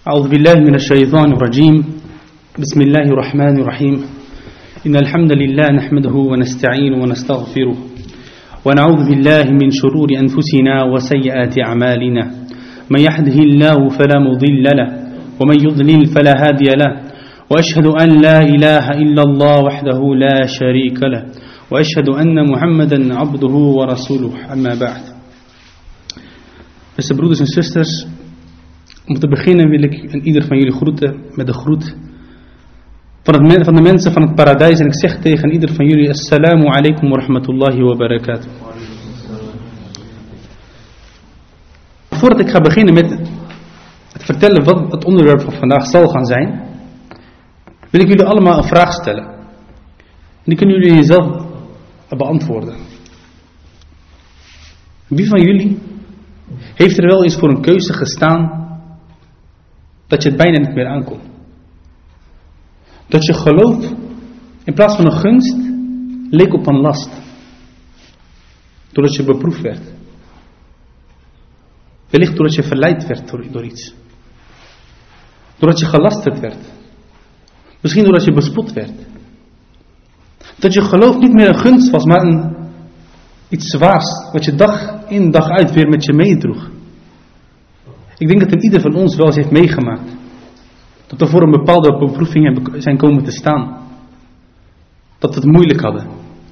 أعوذ بالله من الشيطان الرجيم بسم الله الرحمن الرحيم إن الحمد لله نحمده ونستعين ونستغفره ونعوذ بالله من شرور أنفسنا وسيئات أعمالنا من يهده الله فلا مضل له ومن يضلل فلا هادي له وأشهد أن لا إله إلا الله وحده لا شريك له وأشهد أن محمدا عبده ورسوله أما بعد. Beste broeders en zusters, om te beginnen wil ik ieder van jullie groeten met de groet van de mensen van het paradijs. En ik zeg tegen ieder van jullie: Assalamu alaikum wa rahmatullahi wa barakatuh. Voordat ik ga beginnen met het vertellen wat het onderwerp van vandaag zal gaan zijn, wil ik jullie allemaal een vraag stellen. En die kunnen jullie jezelf beantwoorden. Wie van jullie heeft er wel eens voor een keuze gestaan dat je het bijna niet meer aankomt? Dat je geloof in plaats van een gunst leek op een last. Doordat je beproefd werd. Wellicht doordat je verleid werd door iets. Doordat je gelasterd werd. Misschien doordat je bespot werd. Dat je geloof niet meer een gunst was, maar iets zwaars. Wat je dag in dag uit weer met je meedroeg. Ik denk dat ieder van ons wel eens heeft meegemaakt. Dat we voor een bepaalde beproeving zijn komen te staan. Dat we het moeilijk hadden.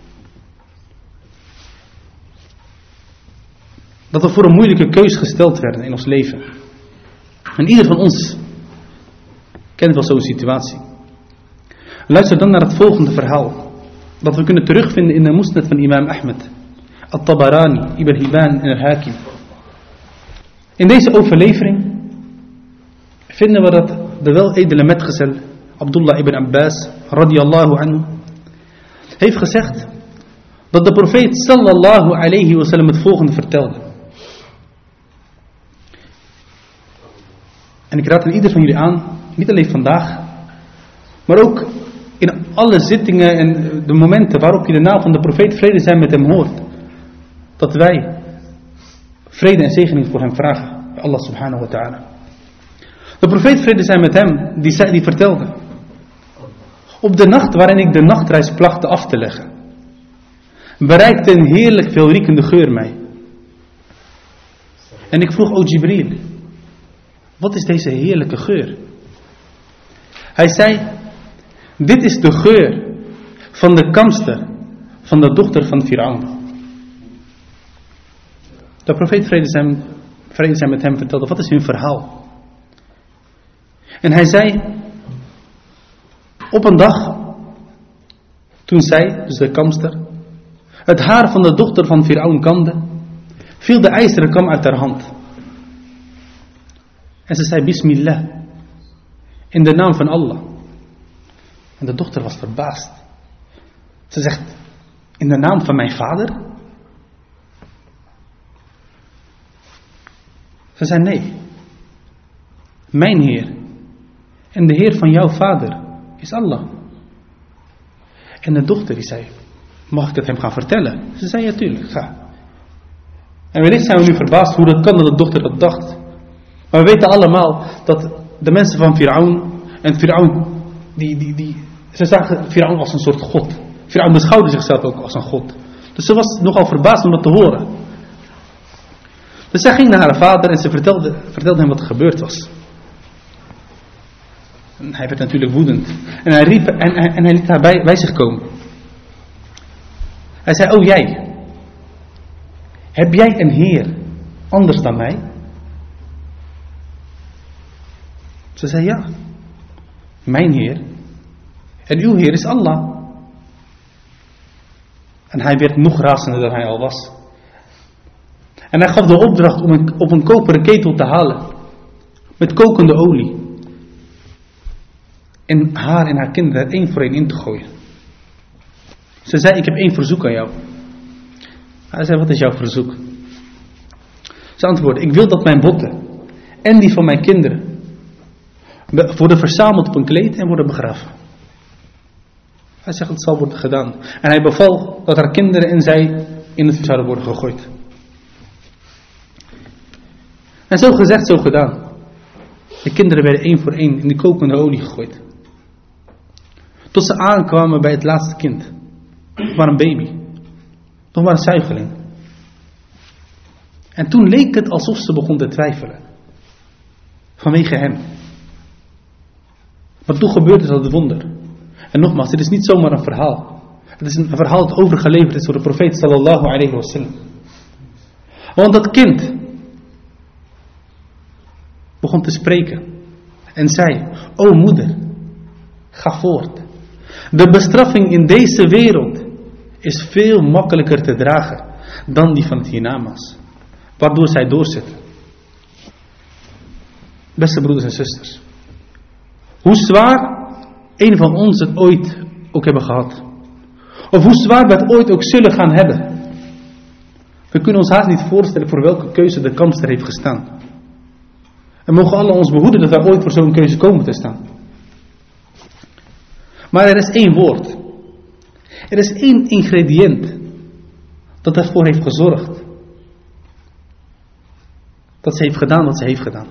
Dat we voor een moeilijke keus gesteld werden in ons leven. En ieder van ons kent wel zo'n situatie. Luister dan naar het volgende verhaal. Dat we kunnen terugvinden in de Musnad van imam Ahmed, At-Tabarani, Ibn Hibban en Al-Hakim. In deze overlevering vinden we dat de weledele metgezel Abdullah ibn Abbas radiyallahu anhu heeft gezegd dat de profeet sallallahu alayhi wa sallam het volgende vertelde. En ik raad aan ieder van jullie aan, niet alleen vandaag, maar ook in alle zittingen en de momenten waarop je de naam van de profeet, vrede zijn met hem, hoort, dat wij vrede en zegening voor hem vragen bij Allah subhanahu wa ta'ala. De profeet, vrede zijn met hem, die vertelde: op de nacht waarin ik de nachtreis plachtte af te leggen, bereikte een heerlijk veelriekende geur mij. En ik vroeg: o Jibril, wat is deze heerlijke geur? Hij zei: dit is de geur van de kamster van de dochter van Firaun. De profeet, vrede zijn met hem, vertelde: wat is hun verhaal? En hij zei: op een dag, toen zij, dus de kamster, het haar van de dochter van Firaun kamde, viel de ijzeren kam uit haar hand. En ze zei: Bismillah, in de naam van Allah. En de dochter was verbaasd. Ze zegt: in de naam van mijn vader? Ze zei: nee, mijn Heer en de Heer van jouw vader is Allah. En de dochter die zei: mag ik het hem gaan vertellen? Ze zei: ja, tuurlijk, ga. En wellicht zijn we nu verbaasd hoe dat kan dat de dochter dat dacht. Maar we weten allemaal dat de mensen van Firaun, en Firaun, ze zagen Firaun als een soort god. Firaun beschouwde zichzelf ook als een god. Dus ze was nogal verbaasd om dat te horen. Dus zij ging naar haar vader en ze vertelde hem wat er gebeurd was. En hij werd natuurlijk woedend. En hij riep en hij liet haar bij zich komen. Hij zei: o jij, heb jij een Heer anders dan mij? Ze zei: ja, mijn Heer en uw Heer is Allah. En hij werd nog razender dan hij al was. En hij gaf de opdracht om op een koperen ketel te halen. Met kokende olie. En haar en haar kinderen er één voor één in te gooien. Ze zei: ik heb één verzoek aan jou. Hij zei: wat is jouw verzoek? Ze antwoordde: ik wil dat mijn botten en die van mijn kinderen worden verzameld op een kleed en worden begraven. Hij zegt: het zal worden gedaan. En hij beval dat haar kinderen en zij in het vuur zouden worden gegooid. En zo gezegd, zo gedaan. De kinderen werden 1 voor 1 in de kokende olie gegooid. Tot ze aankwamen bij het laatste kind. Nog maar een baby. Nog maar een zuigeling. En toen leek het alsof ze begon te twijfelen. Vanwege hem. Maar toen gebeurde dat het wonder. En nogmaals, dit is niet zomaar een verhaal. Het is een verhaal dat overgeleverd is door de profeet sallallahu alayhi wa sallam. Want dat kind begon te spreken. En zei, o moeder, ga voort. De bestraffing in deze wereld is veel makkelijker te dragen dan die van het hiernamaals. Waardoor zij doorzetten. Beste broeders en zusters. Hoe zwaar een van ons het ooit ook hebben gehad. Of hoe zwaar we het ooit ook zullen gaan hebben. We kunnen ons haast niet voorstellen voor welke keuze de kansler heeft gestaan. En mogen Allah ons behoeden dat wij ooit voor zo'n keuze komen te staan. Maar er is 1 woord. Er is 1 ingrediënt dat ervoor heeft gezorgd. Dat ze heeft gedaan wat ze heeft gedaan.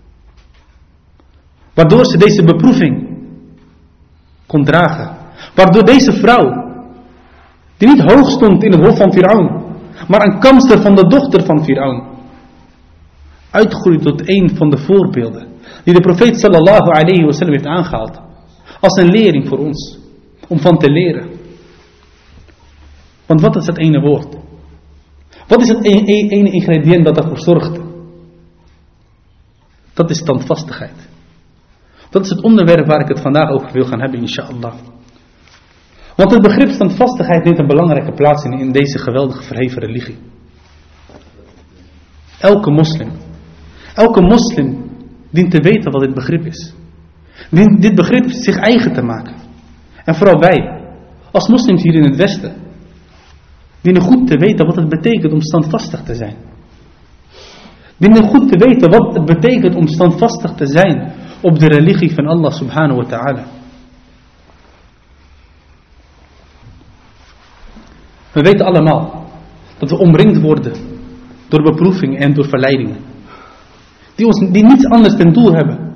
Waardoor ze deze beproeving kon dragen. Waardoor deze vrouw, die niet hoog stond in het hof van Firaun, maar een kamster van de dochter van Firaun, uitgroeide tot 1 van de voorbeelden die de profeet sallallahu alayhi wa sallam heeft aangehaald. Als een lering voor ons. Om van te leren. Want wat is het ene woord? Wat is het ene ingrediënt dat ervoor zorgt? Dat is standvastigheid. Dat is het onderwerp waar ik het vandaag over wil gaan hebben, inshallah. Want het begrip standvastigheid neemt een belangrijke plaats in deze geweldige verheven religie. Elke moslim dient te weten wat dit begrip is. Dient dit begrip zich eigen te maken. En vooral wij, als moslims hier in het Westen, dienen goed te weten wat het betekent om standvastig te zijn. Dienen goed te weten wat het betekent om standvastig te zijn op de religie van Allah subhanahu wa ta'ala. We weten allemaal dat we omringd worden door beproevingen en door verleidingen. Die niets anders ten doel hebben.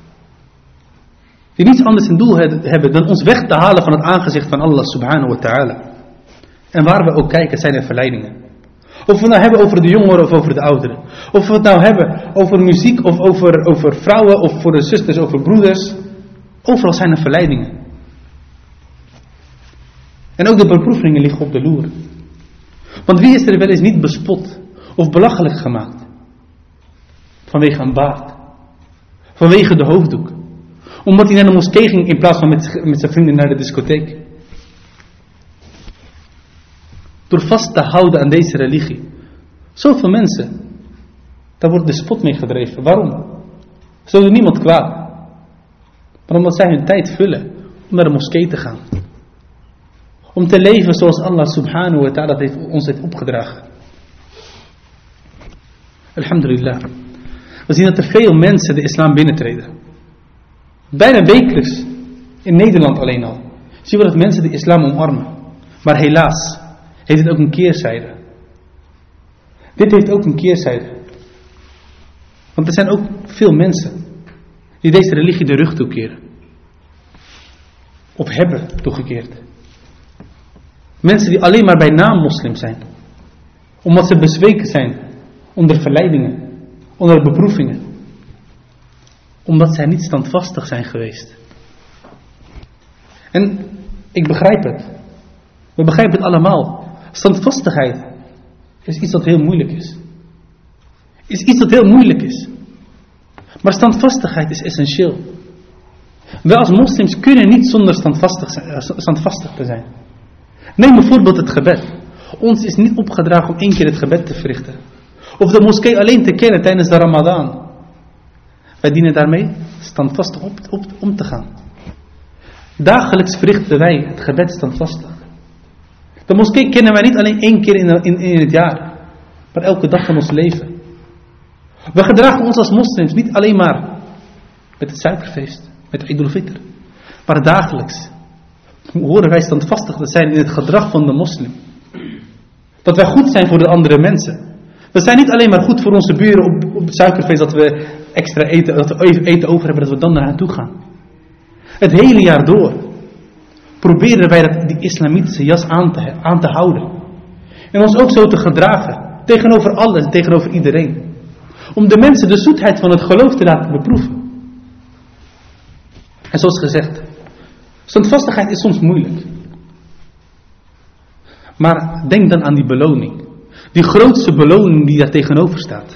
Die niets anders ten doel hebben dan ons weg te halen van het aangezicht van Allah subhanahu wa ta'ala. En waar we ook kijken zijn er verleidingen. Of we het nou hebben over de jongeren of over de ouderen. Of we het nou hebben over muziek of over vrouwen of voor de zusters over broeders. Overal zijn er verleidingen. En ook de beproevingen liggen op de loer. Want wie is er wel eens niet bespot of belachelijk gemaakt? Vanwege een baard. Vanwege de hoofddoek. Omdat hij naar de moskee ging in plaats van met zijn vrienden naar de discotheek. Door vast te houden aan deze religie. Zoveel mensen. Daar wordt de spot mee gedreven. Waarom? Ze doen niemand kwaad. Maar omdat zij hun tijd vullen om naar de moskee te gaan. Om te leven zoals Allah subhanahu wa ta'ala ons heeft opgedragen. Alhamdulillah. We zien dat er veel mensen de islam binnentreden. Bijna wekelijks. In Nederland alleen al. Zien we dat mensen de islam omarmen. Maar helaas heeft dit ook een keerzijde. Dit heeft ook een keerzijde. Want er zijn ook veel mensen die deze religie de rug toekeren. Of hebben toegekeerd. Mensen die alleen maar bij naam moslim zijn. Omdat ze bezweken zijn onder verleidingen, onder beproevingen. Omdat zij niet standvastig zijn geweest. En ik begrijp het. We begrijpen het allemaal. Standvastigheid is iets dat heel moeilijk is. Is iets dat heel moeilijk is. Maar standvastigheid is essentieel. Wij als moslims kunnen niet zonder standvastig te zijn. Neem bijvoorbeeld het gebed. Ons is niet opgedragen om 1 keer het gebed te verrichten. Of de moskee alleen te kennen tijdens de Ramadan. Wij dienen daarmee standvastig om te gaan. Dagelijks verrichten wij het gebed standvastig. De moskee kennen wij niet alleen 1 keer in het jaar. Maar elke dag van ons leven. We gedragen ons als moslims niet alleen maar met het suikerfeest. Met Eid al-Fitr. Maar dagelijks horen wij standvastig te zijn in het gedrag van de moslim. Dat wij goed zijn voor de andere mensen. We zijn niet alleen maar goed voor onze buren op het suikerfeest dat we extra eten, dat we eten over hebben, dat we dan naar hen toe gaan. Het hele jaar door proberen wij die islamitische jas aan te houden. En ons ook zo te gedragen. Tegenover alles, tegenover iedereen. Om de mensen de zoetheid van het geloof te laten beproeven. En zoals gezegd, standvastigheid is soms moeilijk. Maar denk dan aan die beloning. Die grootste beloning die daar tegenover staat.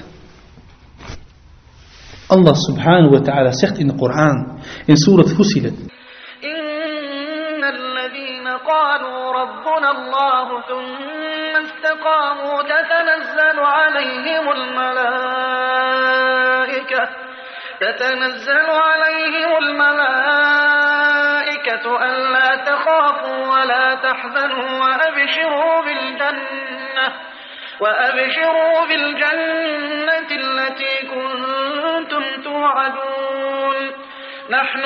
Allah subhanahu wa ta'ala zegt in de Koran, in Surat Fussilat. Inna alladhina qalu rabbuna Allah thumma istaqamu tatanazzalu alayhim al-malaikatu an la takhafu wa la tahzanu وأبشروا بالجنة التي كنتم توعدون نحن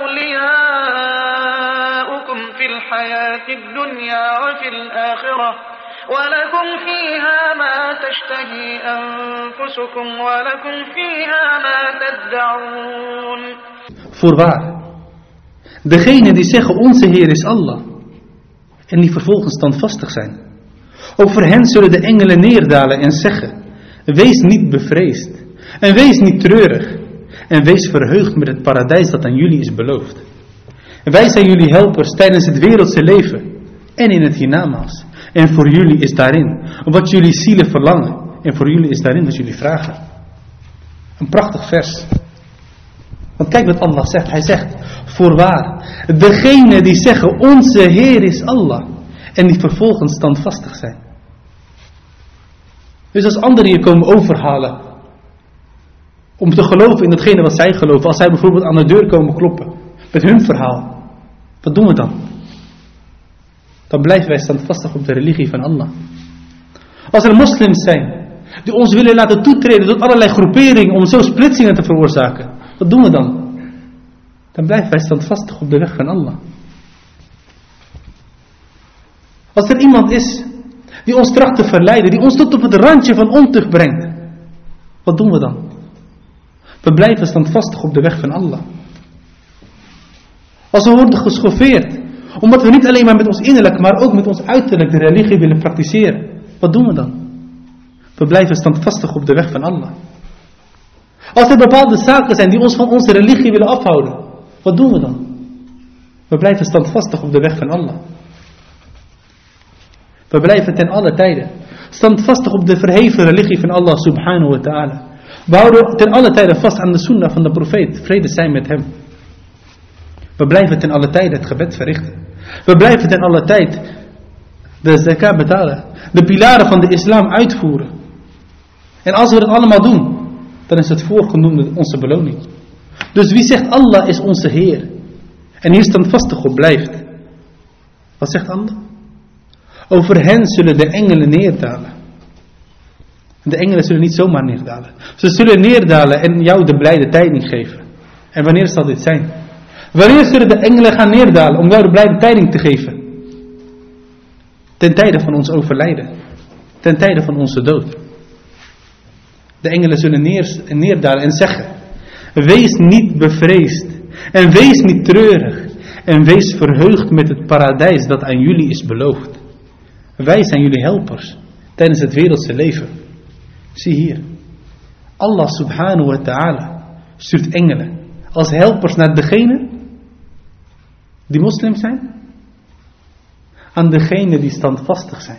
أولياؤكم في الحياة الدنيا وفي الآخرة ولكم فيها ما تشتهي أنفسكم ولكم فيها ما تدعون. Voorwaar, degene die zeggen onze Heer is Allah en die vervolgens standvastig zijn. Over hen zullen de engelen neerdalen en zeggen, wees niet bevreesd en wees niet treurig en wees verheugd met het paradijs dat aan jullie is beloofd. Wij zijn jullie helpers tijdens het wereldse leven en in het hiernamaals. En voor jullie is daarin wat jullie zielen verlangen en voor jullie is daarin wat jullie vragen. Een prachtig vers. Want kijk wat Allah zegt. Hij zegt, voorwaar, degene die zeggen onze Heer is Allah en die vervolgens standvastig zijn. Dus als anderen je komen overhalen om te geloven in datgene wat zij geloven, als zij bijvoorbeeld aan de deur komen kloppen met hun verhaal, wat doen we dan? Dan blijven wij standvastig op de religie van Allah. Als er moslims zijn die ons willen laten toetreden tot allerlei groeperingen om zo splitsingen te veroorzaken, wat doen we dan? Dan blijven wij standvastig op de weg van Allah. Als er iemand is die ons tracht te verleiden, die ons tot op het randje van ontucht brengt, wat doen we dan? We blijven standvastig op de weg van Allah. Als we worden geschoffeerd, omdat we niet alleen maar met ons innerlijk, maar ook met ons uiterlijk de religie willen praktiseren, wat doen we dan? We blijven standvastig op de weg van Allah. Als er bepaalde zaken zijn die ons van onze religie willen afhouden, wat doen we dan? We blijven standvastig op de weg van Allah. We blijven ten alle tijden standvastig op de verheven religie van Allah subhanahu wa ta'ala. We houden ten alle tijden vast aan de sunnah van de profeet, vrede zijn met hem. We blijven ten alle tijden het gebed verrichten. We blijven ten alle tijd de zakat betalen. De pilaren van de islam uitvoeren. En als we dat allemaal doen, dan is het voorgenoemde onze beloning. Dus wie zegt Allah is onze Heer en hier standvastig op blijft, wat zegt Allah? Over hen zullen de engelen neerdalen. De engelen zullen niet zomaar neerdalen. Ze zullen neerdalen en jou de blijde tijding geven. En wanneer zal dit zijn? Wanneer zullen de engelen gaan neerdalen om jou de blijde tijding te geven? Ten tijde van ons overlijden. Ten tijde van onze dood. De engelen zullen neerdalen en zeggen, wees niet bevreesd en wees niet treurig en wees verheugd met het paradijs dat aan jullie is beloofd. Wij zijn jullie helpers tijdens het wereldse leven. Zie hier. Allah subhanahu wa ta'ala stuurt engelen als helpers naar degene die moslims zijn. Aan degene die standvastig zijn.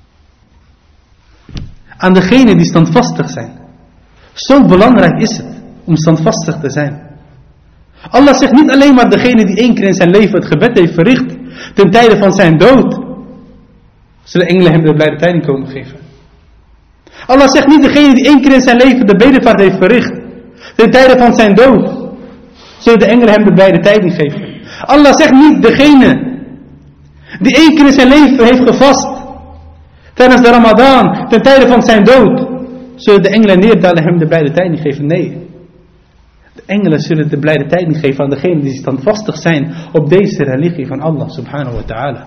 Aan degene die standvastig zijn. Zo belangrijk is het om standvastig te zijn. Allah zegt niet alleen maar degene die 1 keer in zijn leven het gebed heeft verricht ten tijde van zijn dood, zullen engelen hem de blijde tijding komen geven. Allah zegt niet degene die 1 keer in zijn leven de bedevaart heeft verricht ten tijde van zijn dood, zullen de engelen hem de blijde tijding geven. Allah zegt niet degene die 1 keer in zijn leven heeft gevast tijdens de Ramadan ten tijde van zijn dood, zullen de engelen neerdalen hem de blijde tijding geven. Nee. De engelen zullen de blijde tijding geven aan degenen die standvastig zijn op deze religie van Allah subhanahu wa ta'ala.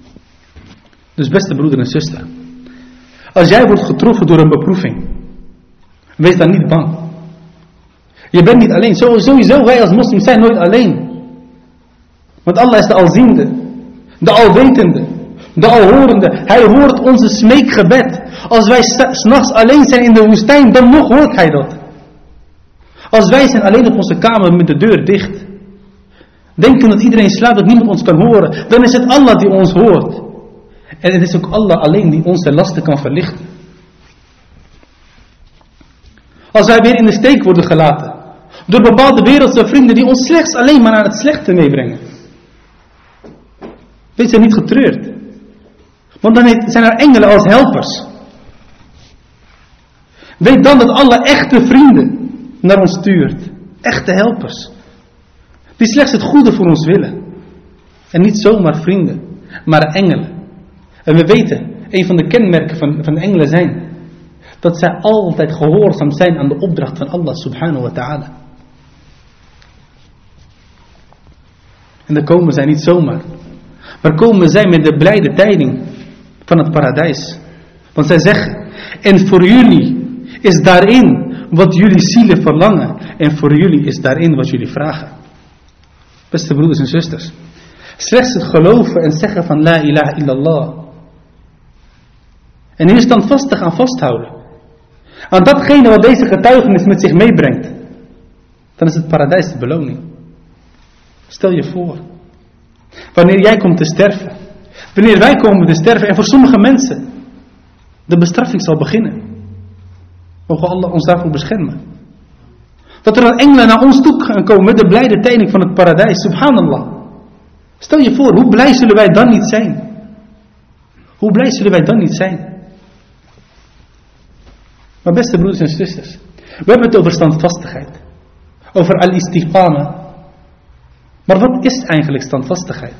Dus beste broeder en zuster, als jij wordt getroffen door een beproeving, Wees dan niet bang. Je bent niet alleen. Sowieso wij als moslims zijn nooit alleen. Want Allah is de alziende. De alwetende. De alhorende. Hij hoort onze smeekgebed. Als wij 's nachts alleen zijn in de woestijn, dan nog hoort hij dat. Als wij zijn alleen op onze kamer met de deur dicht. Denken dat iedereen slaapt, dat niemand ons kan horen. Dan is het Allah die ons hoort. En het is ook Allah alleen die onze lasten kan verlichten. Als wij weer in de steek worden gelaten. Door bepaalde wereldse vrienden die ons slechts alleen maar aan het slechte meebrengen. Wees er niet getreurd. Want dan zijn er engelen als helpers. Weet dan dat Allah echte vrienden naar ons stuurt. Echte helpers. Die slechts het goede voor ons willen. En niet zomaar vrienden, maar engelen. En we weten, een van de kenmerken van de engelen zijn dat zij altijd gehoorzaam zijn aan de opdracht van Allah subhanahu wa ta'ala. En dan komen zij niet zomaar. Maar komen zij met de blijde tijding van het paradijs. Want zij zeggen, en voor jullie is daarin wat jullie zielen verlangen. En voor jullie is daarin wat jullie vragen. Beste broeders en zusters. Slechts het geloven en zeggen van la ilaha illallah. En hier standvastig aan vasthouden. Aan datgene wat deze getuigenis met zich meebrengt. Dan is het paradijs de beloning. Stel je voor. Wanneer jij komt te sterven. Wanneer wij komen te sterven. En voor sommige mensen. De bestraffing zal beginnen. Mogen Allah ons daarvoor beschermen. Dat er dan engelen naar ons toe gaan komen. Met de blijde tijding van het paradijs. Subhanallah. Stel je voor. Hoe blij zullen wij dan niet zijn. Hoe blij zullen wij dan niet zijn. Maar beste broeders en zusters. We hebben het over standvastigheid. Over al-istiqama. Maar wat is eigenlijk standvastigheid?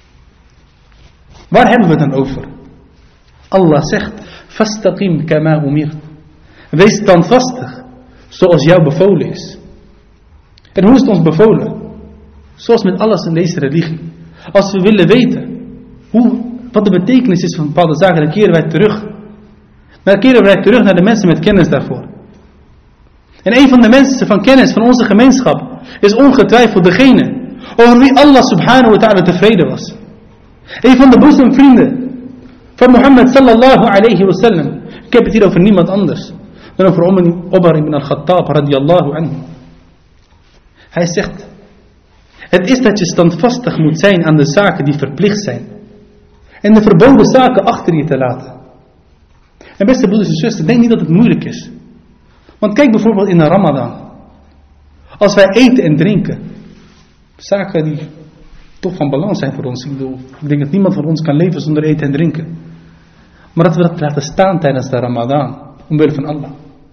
Waar hebben we het dan over? Allah zegt, fastaqim kama umir. Wees standvastig, zoals jou bevolen is. En hoe is het ons bevolen? Zoals met alles in deze religie. Als we willen weten, wat de betekenis is van bepaalde zaken, dan keren wij terug. Dan keren wij terug naar de mensen met kennis daarvoor. En een van de mensen van kennis van onze gemeenschap is ongetwijfeld degene over wie Allah subhanahu wa ta'ala tevreden was. Een van de boezemvrienden van Mohammed sallallahu alayhi wa sallam. Ik heb het hier over niemand anders dan over Omar ibn al-Khattab radiyallahu anhu. Hij zegt, het is dat je standvastig moet zijn aan de zaken die verplicht zijn. En de verboden zaken achter je te laten. En beste broeders en zusters, denk niet dat het moeilijk is. Want kijk bijvoorbeeld in de Ramadan. Als wij eten en drinken. Zaken die toch van belang zijn voor ons. Ik denk dat niemand van ons kan leven zonder eten en drinken. Maar dat we dat laten staan tijdens de Ramadan. Omwille van Allah.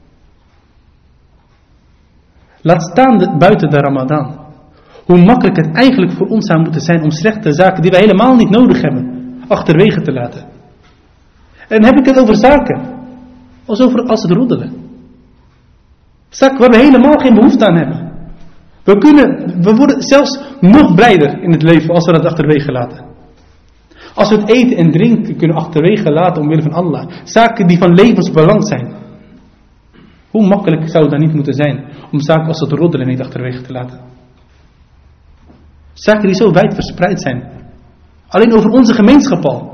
Laat staan buiten de Ramadan. Hoe makkelijk het eigenlijk voor ons zou moeten zijn om slechte zaken die wij helemaal niet nodig hebben, achterwege te laten. En dan heb ik het over zaken. Als het roddelen. Zaken waar we helemaal geen behoefte aan hebben. We worden zelfs nog blijder in het leven als we dat achterwege laten. Als we het eten en drinken kunnen achterwege laten omwille van Allah. Zaken die van levensbelang zijn. Hoe makkelijk zou het dan niet moeten zijn om zaken als het roddelen niet achterwege te laten. Zaken die zo wijd verspreid zijn. Alleen over onze gemeenschap al.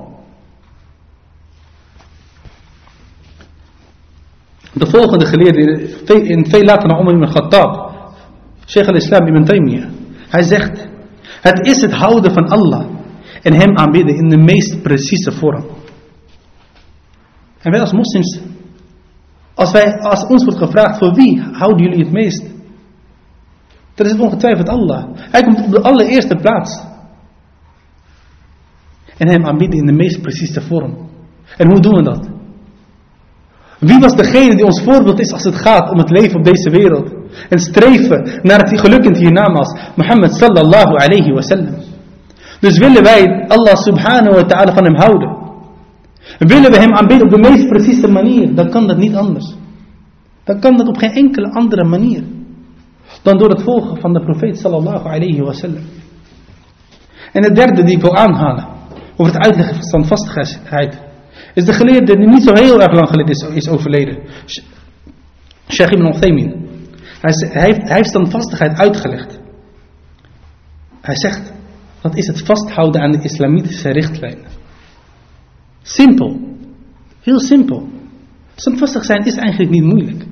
De volgende geleerde in veel later naar Omar ibn Khattab. Sheikh al-Islam ibn Taymiyyah. Hij zegt. Het is het houden van Allah. En hem aanbidden in de meest precieze vorm. En wij als moslims. Als ons wordt gevraagd voor wie houden jullie het meest. Dan is het ongetwijfeld Allah. Hij komt op de allereerste plaats. En hem aanbidden in de meest precieze vorm. En hoe doen we dat? Wie was degene die ons voorbeeld is als het gaat om het leven op deze wereld? En streven naar het geluk in het hiernamaals. Mohammed sallallahu alayhi wa sallam. Dus willen wij Allah subhanahu wa ta'ala van hem houden. Willen we hem aanbidden op de meest precieze manier. Dan kan dat niet anders. Dan kan dat op geen enkele andere manier. Dan door het volgen van de profeet sallallahu alayhi wa sallam. En het derde die ik wil aanhalen. Over het uitleggen van standvastigheid. Is de geleerde die niet zo heel erg lang geleden is overleden. Sheikh Ibn Uthaymin, hij heeft standvastigheid uitgelegd. Hij zegt, dat is het vasthouden aan de islamitische richtlijnen. Simpel. Heel simpel. Standvastig zijn is eigenlijk niet moeilijk.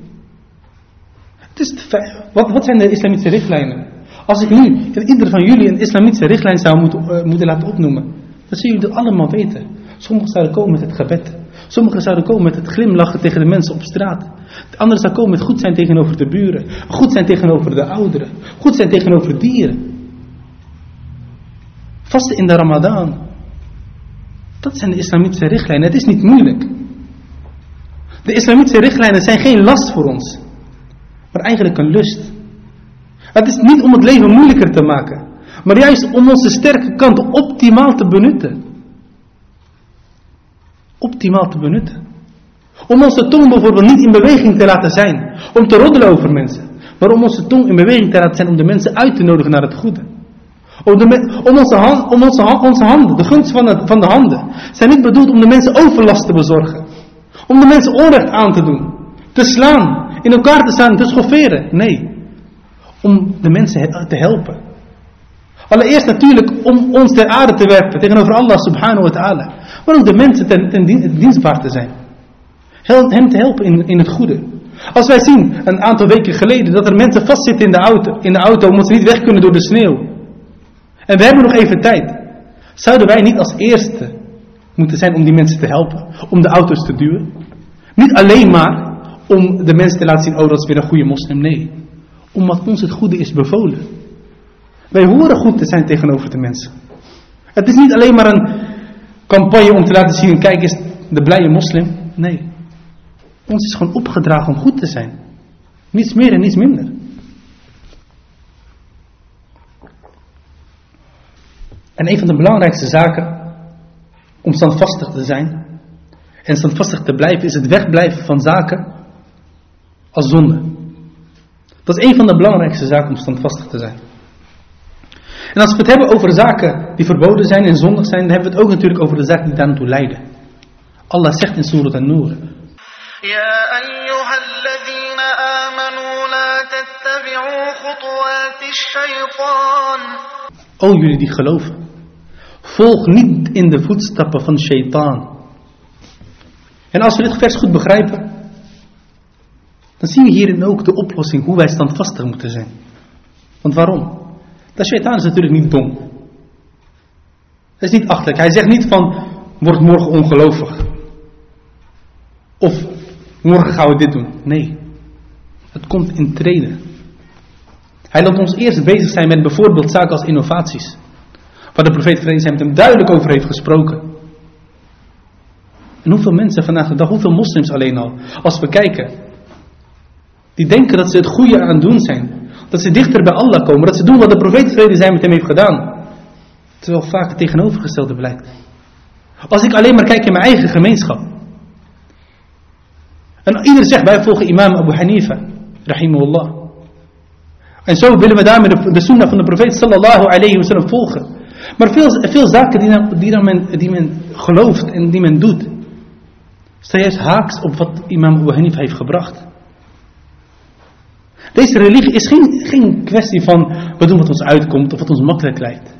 Wat zijn de islamitische richtlijnen? Als ik nu ieder van jullie een islamitische richtlijn zou moeten laten opnoemen, dan zullen jullie het allemaal weten. Sommigen zouden komen met het gebed. Sommigen zouden komen met het glimlachen tegen de mensen op straat. De anderen zouden komen met goed zijn tegenover de buren. Goed zijn tegenover de ouderen. Goed zijn tegenover dieren. Vasten in de Ramadan. Dat zijn de islamitische richtlijnen. Het is niet moeilijk. De islamitische richtlijnen zijn geen last voor ons. Maar eigenlijk een lust. Het is niet om het leven moeilijker te maken. Maar juist om onze sterke kanten optimaal te benutten. Optimaal te benutten. Om onze tong bijvoorbeeld niet in beweging te laten zijn. Om te roddelen over mensen. Maar om onze tong in beweging te laten zijn om de mensen uit te nodigen naar het goede. Om onze handen, de gunst van de handen, zijn niet bedoeld om de mensen overlast te bezorgen. Om de mensen onrecht aan te doen. Te slaan, in elkaar te slaan, te schofferen. Nee. Om de mensen te helpen. Allereerst natuurlijk om ons ter aarde te werpen tegenover Allah subhanahu wa ta'ala. Maar ook de mensen ten dienstbaar te zijn. Hem te helpen in het goede. Als wij zien een aantal weken geleden dat er mensen vastzitten in de auto omdat ze niet weg kunnen door de sneeuw. En we hebben nog even tijd. Zouden wij niet als eerste moeten zijn om die mensen te helpen? Om de auto's te duwen? Niet alleen maar om de mensen te laten zien, oh dat is weer een goede moslim. Nee. Omdat ons het goede is bevolen. Wij horen goed te zijn tegenover de mensen. Het is niet alleen maar een campagne om te laten zien, kijk eens de blije moslim. Nee. Ons is gewoon opgedragen om goed te zijn. Niets meer en niets minder. En een van de belangrijkste zaken om standvastig te zijn en standvastig te blijven is het wegblijven van zaken als zonde. Dat is een van de belangrijkste zaken om standvastig te zijn. En als we het hebben over zaken die verboden zijn en zondig zijn, dan hebben we het ook natuurlijk over de zaken die daartoe leiden. Allah zegt in Surah An-Nur: يا أيها الذين آمنوا لا تتبعوا خطوات الشيطان. O jullie die geloven, volg niet in de voetstappen van shaitaan. En als we dit vers goed begrijpen, dan zien we hierin ook de oplossing hoe wij standvastig moeten zijn. Want waarom? De shaitaan is natuurlijk niet dom. Hij is niet achterlijk. Hij zegt niet van, word morgen ongelovig. Of, morgen gaan we dit doen. Nee. Het komt in treden. Hij laat ons eerst bezig zijn met bijvoorbeeld zaken als innovaties. Waar de profeet vrede zij met hem duidelijk over heeft gesproken. En hoeveel mensen vandaag de dag, hoeveel moslims alleen al, als we kijken, die denken dat ze het goede aan het doen zijn. Dat ze dichter bij Allah komen. Dat ze doen wat de profeet vrede zij met hem heeft gedaan. Terwijl vaak het tegenovergestelde blijkt. Als ik alleen maar kijk in mijn eigen gemeenschap. En ieder zegt, wij volgen imam Abu Hanifa, rahimahullah. En zo willen we daarmee de sunnah van de profeet sallallahu alayhi wa sallam volgen. Maar veel zaken die men gelooft en die men doet, staan juist haaks op wat imam Abu Hanifa heeft gebracht. Deze religie is geen kwestie van we doen wat ons uitkomt of wat ons makkelijk lijkt.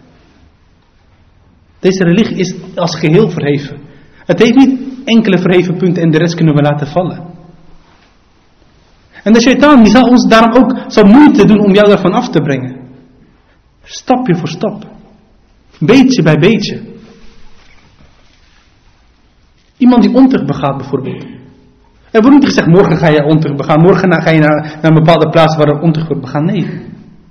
Deze religie is als geheel verheven. Het heeft niet enkele verheven punten en de rest kunnen we laten vallen. En de shaitaan die zal ons daarom ook moeite doen om jou daarvan af te brengen. Stapje voor stap. Beetje bij beetje. Iemand die ontucht begaat bijvoorbeeld. Er wordt niet gezegd, morgen ga je ontucht begaan. Morgen ga je naar een bepaalde plaats waar er ontucht wordt begaan. Nee.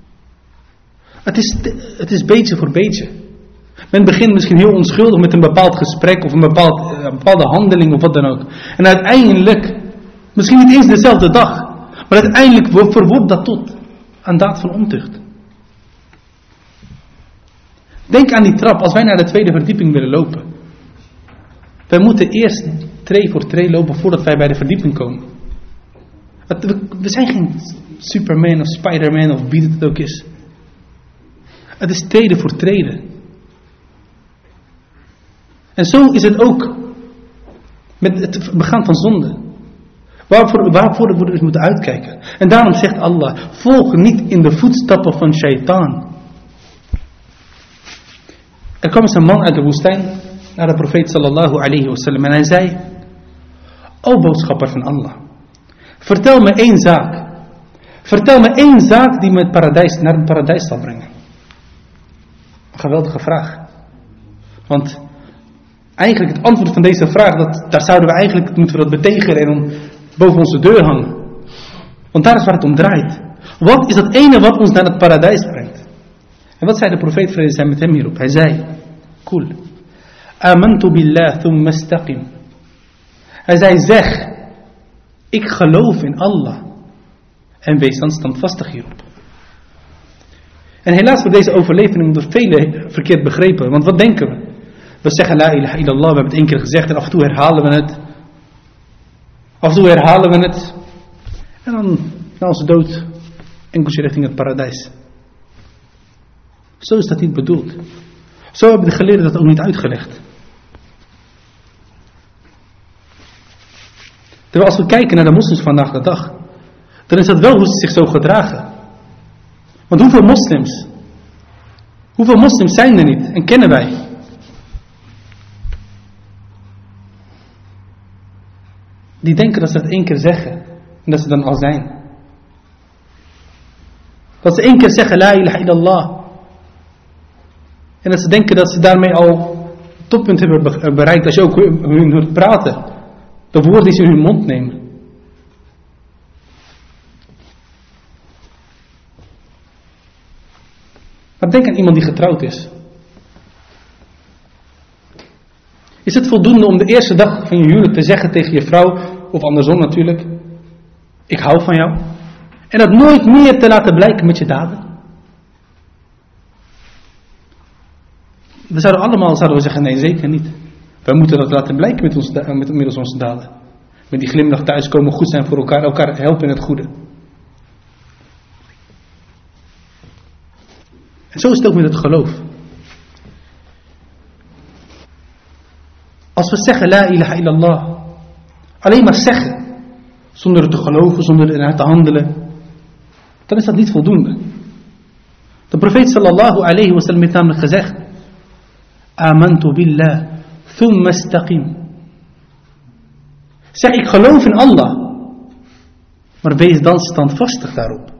Het is beetje voor beetje. Men begint misschien heel onschuldig met een bepaald gesprek of een bepaalde handeling of wat dan ook. En uiteindelijk, misschien niet eens dezelfde dag, maar uiteindelijk verwoordt dat tot een daad van ontucht. Denk aan die trap, als wij naar de tweede verdieping willen lopen. Wij moeten eerst tree voor tree lopen voordat wij bij de verdieping komen. We zijn geen Superman of Spiderman of wie het ook is. Het is trede voor trede. En zo is het ook met het begaan van zonde. Waarvoor we dus moeten uitkijken. En daarom zegt Allah, volg niet in de voetstappen van shaitaan. Er kwam eens een man uit de woestijn naar de profeet sallallahu alayhi wasallam en hij zei, o boodschapper van Allah, vertel me één zaak. Vertel me één zaak die me naar het paradijs zal brengen. Een geweldige vraag. Want eigenlijk het antwoord van deze vraag, daar zouden we eigenlijk, moeten we dat betegelen en dan boven onze deur hangen. Want daar is waar het om draait. Wat is dat ene wat ons naar het paradijs brengt? En wat zei de profeet, vrede zij met hem hierop? Hij zei, Kul, amantu billah thumma istaqim. Hij zei, zeg, ik geloof in Allah. En wees dan standvastig hierop. En helaas wordt deze overlevering door velen verkeerd begrepen. Want wat denken we? We zeggen la ilaha illallah, we hebben het één keer gezegd en af en toe herhalen we het. En dan na onze dood enkeltje richting het paradijs. Zo is dat niet bedoeld. Zo hebben de geleerden dat ook niet uitgelegd. Terwijl als we kijken naar de moslims vandaag de dag, dan is dat wel hoe ze zich zo gedragen. Want hoeveel moslims zijn er niet en kennen wij? Die denken dat ze het één keer zeggen en dat ze dan al zijn. Dat ze één keer zeggen la ilaha illallah. En dat ze denken dat ze daarmee al het toppunt hebben bereikt als je ook hun hoort praten. De woorden die ze in hun mond nemen. Maar denk aan iemand die getrouwd is. Is het voldoende om de eerste dag van je huwelijk te zeggen tegen je vrouw, of andersom natuurlijk, ik hou van jou. En dat nooit meer te laten blijken met je daden? We zouden zeggen, nee zeker niet. Wij moeten dat laten blijken middels onze daden. Met die glimlach thuiskomen, goed zijn voor elkaar helpen in het goede. En zo is het ook met het geloof. Als we zeggen la ilaha illallah, alleen maar zeggen, zonder het te geloven, zonder eruit te handelen, dan is dat niet voldoende. De profeet sallallahu alayhi wa sallam heeft namelijk gezegd, amantu billah, thumma istaqim. Zeg, ik geloof in Allah, maar wees dan standvastig daarop.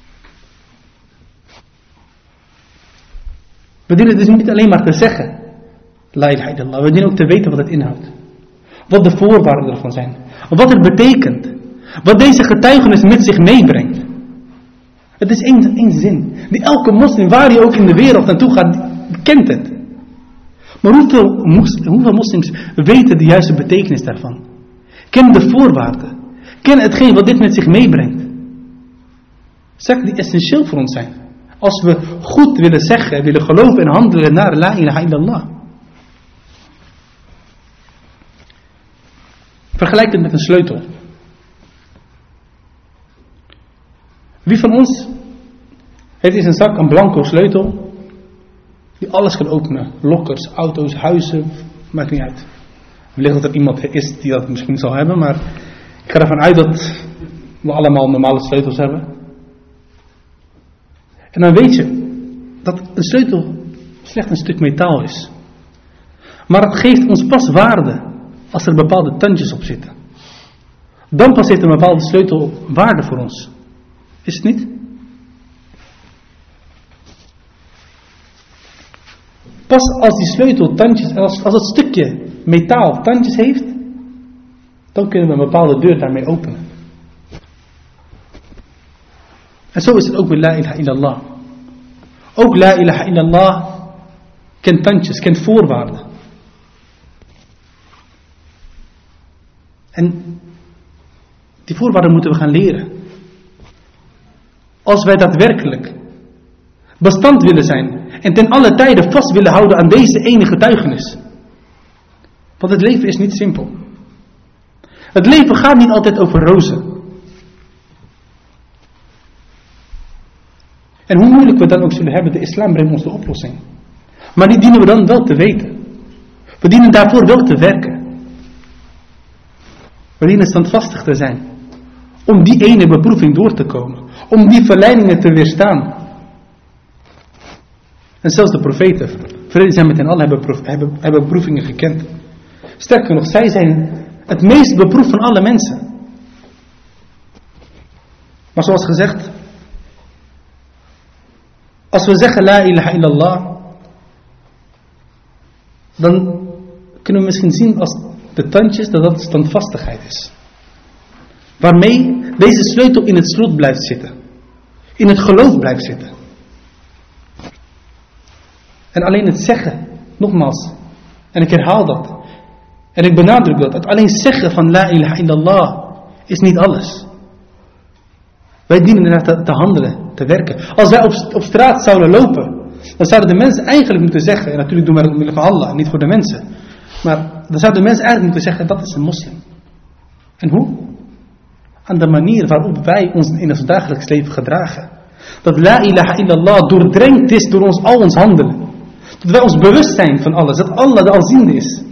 We dienen dus niet alleen maar te zeggen, la ilaha illallah, we dienen ook te weten wat het inhoudt. Wat de voorwaarden ervan zijn. Wat het betekent. Wat deze getuigenis met zich meebrengt. Het is één zin. Die elke moslim, waar hij ook in de wereld naartoe gaat, kent het. Maar hoeveel moslims weten de juiste betekenis daarvan? Kennen de voorwaarden. Kennen hetgeen wat dit met zich meebrengt. Zaken die essentieel voor ons zijn. Als we goed willen zeggen, willen geloven en handelen naar la ilaha illallah. Vergelijk het met een sleutel. Wie van ons heeft in zijn zak een blanco sleutel die alles kan openen? Lokkers, auto's, huizen, maakt niet uit. Wellicht dat er iemand is die dat misschien zal hebben, maar ik ga ervan uit dat we allemaal normale sleutels hebben. En dan weet je dat een sleutel slechts een stuk metaal is. Maar het geeft ons pas waarde als er bepaalde tandjes op zitten. Dan pas heeft een bepaalde sleutel waarde voor ons. Is het niet? Pas als die sleutel tandjes, als het stukje metaal tandjes heeft, dan kunnen we een bepaalde deur daarmee openen. En zo is het ook met la ilaha illallah. Ook la ilaha illallah kent tandjes, kent voorwaarden. En die voorwaarden moeten we gaan leren. Als wij daadwerkelijk bestand willen zijn en ten alle tijde vast willen houden aan deze ene getuigenis. Want het leven is niet simpel. Het leven gaat niet altijd over rozen. En hoe moeilijk we dan ook zullen hebben, de islam brengt ons de oplossing. Maar die dienen we dan wel te weten. We dienen daarvoor wel te werken. We dienen standvastig te zijn. Om die ene beproeving door te komen. Om die verleidingen te weerstaan. En zelfs de profeten, vrede zijn met hen allen, hebben beproevingen gekend. Sterker nog, zij zijn het meest beproefd van alle mensen. Maar zoals gezegd, als we zeggen la ilaha illallah, dan kunnen we misschien zien als de tandjes dat dat standvastigheid is. Waarmee deze sleutel in het slot blijft zitten. In het geloof blijft zitten. En alleen het zeggen, nogmaals, en ik herhaal dat. En ik benadruk dat. Het alleen zeggen van la ilaha illallah is niet alles. Wij dienen inderdaad te handelen, te werken. Als wij op straat zouden lopen, dan zouden de mensen eigenlijk moeten zeggen, en natuurlijk doen wij het omwille van Allah, niet voor de mensen. Maar dan zouden de mensen eigenlijk moeten zeggen, dat is een moslim. En hoe? Aan de manier waarop wij ons in ons dagelijks leven gedragen. Dat la ilaha illallah doordrenkt is door al ons handelen. Dat wij ons bewust zijn van alles. Dat Allah de alziende is.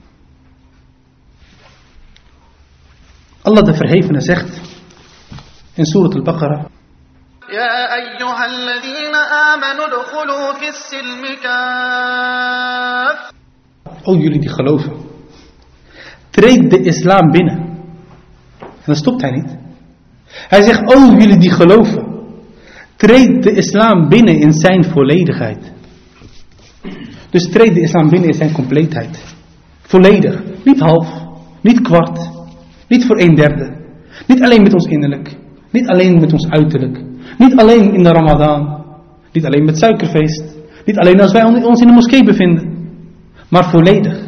Allah de Verhevene zegt in Surat al-Baqarah. يا أيها الذين آمنوا ادخلوا في السلم كافة. O jullie die geloven. Treed de islam binnen. En dan stopt hij niet. Hij zegt, o jullie die geloven. Treed de islam binnen in zijn volledigheid. Dus treed de islam binnen in zijn compleetheid. Volledig. Niet half. Niet kwart. Niet voor 1/3. Niet alleen met ons innerlijk. Niet alleen met ons uiterlijk. Niet alleen in de Ramadan. Niet alleen met suikerfeest. Niet alleen als wij ons in de moskee bevinden. Maar volledig.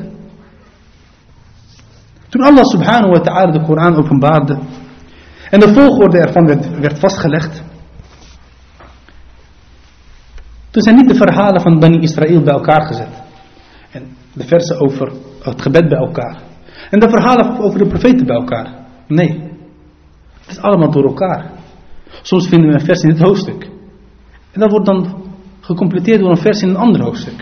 Toen Allah subhanahu wa ta'ala de Koran openbaarde. En de volgorde ervan werd vastgelegd. Toen zijn niet de verhalen van Bani Israël bij elkaar gezet. En de versen over het gebed bij elkaar. En de verhalen over de profeten bij elkaar. Nee. Het is allemaal door elkaar. Soms vinden we een vers in dit hoofdstuk. En dat wordt dan gecompleteerd door een vers in een ander hoofdstuk.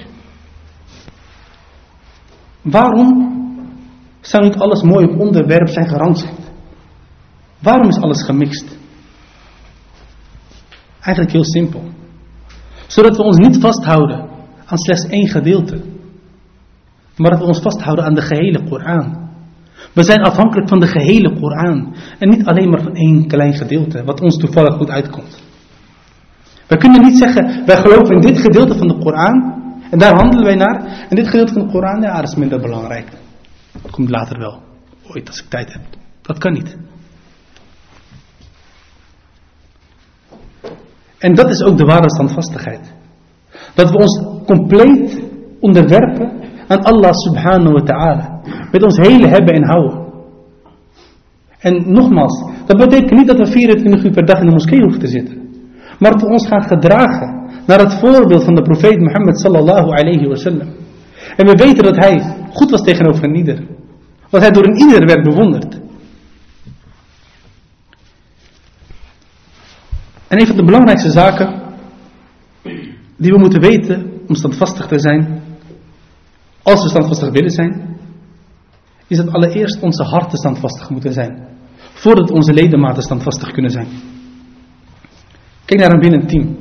Waarom zou niet alles mooi op onderwerp zijn gerangschikt? Waarom is alles gemixt? Eigenlijk heel simpel. Zodat we ons niet vasthouden aan slechts 1 gedeelte. Maar dat we ons vasthouden aan de gehele Koran. We zijn afhankelijk van de gehele Koran. En niet alleen maar van 1 klein gedeelte. Wat ons toevallig goed uitkomt. We kunnen niet zeggen, wij geloven in dit gedeelte van de Koran. En daar handelen wij naar. En dit gedeelte van de Koran, ja, dat is minder belangrijk. Dat komt later wel. Ooit als ik tijd heb. Dat kan niet. En dat is ook de ware standvastigheid. Dat we ons compleet onderwerpen aan Allah subhanahu wa ta'ala. Met ons hele hebben en houden. En nogmaals, dat betekent niet dat we 24 uur per dag in de moskee hoeven te zitten. Maar dat we ons gaan gedragen naar het voorbeeld van de profeet Mohammed sallallahu alayhi wa sallam. En we weten dat hij goed was tegenover een ieder. Dat hij door een ieder werd bewonderd. En een van de belangrijkste zaken die we moeten weten om standvastig te zijn, als we standvastig willen zijn, is dat allereerst onze harten standvastig moeten zijn. Voordat onze ledematen standvastig kunnen zijn. Kijk naar een winnend team.